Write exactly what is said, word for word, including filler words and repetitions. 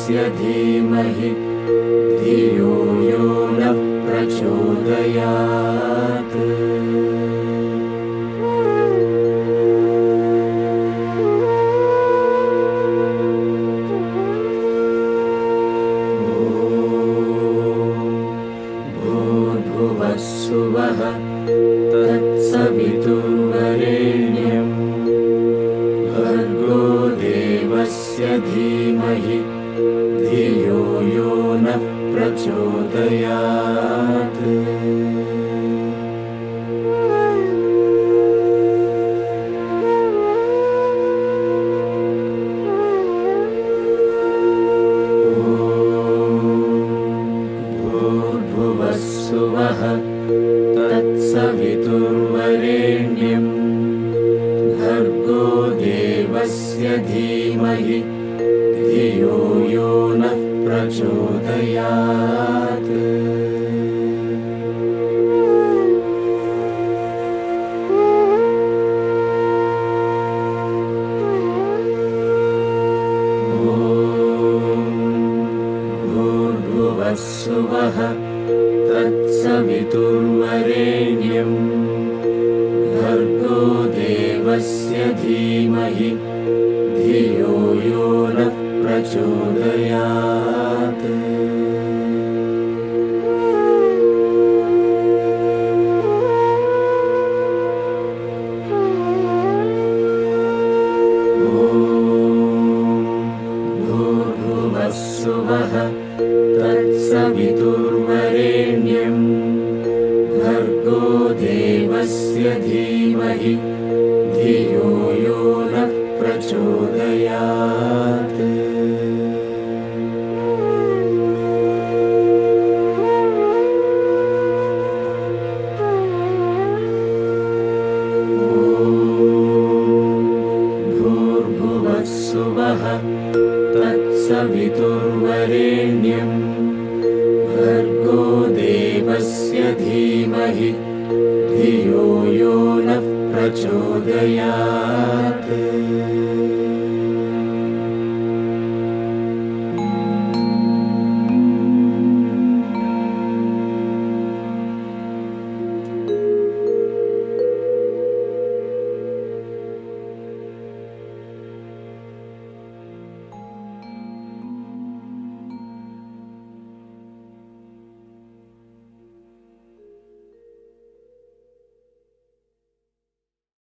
देवस्य धीमहि धियो यो नः प्रचोदयात्। भूर्भुवस्सुवः तत्सवितुर्वरेण्यं भर्गो देवस्य धीमहि धियो यो नः प्रचोदयात्। भूर्भुवस्सुवः तत्सवितुर्वरेण्यं भर्गो देवस्य धीमहि धियो यो नः प्रचोदयात्। भूर्भुवस्सुवः तत्सवितुर्वरेण्यं भर्गो देवस्य धीमहि धियो यो नः प्रचोदयात्। भूर्भुवस्सुवः तत्सवितुर्वरेण्यं भर्गो देवस्य धीमहि धियो यो नः प्रचोदयात्। भूर्भुवस्सुवः तत्सवितुर्वरेण्यं भर्गो देवस्य धीमहि धियो यो नः प्रचोदयात्।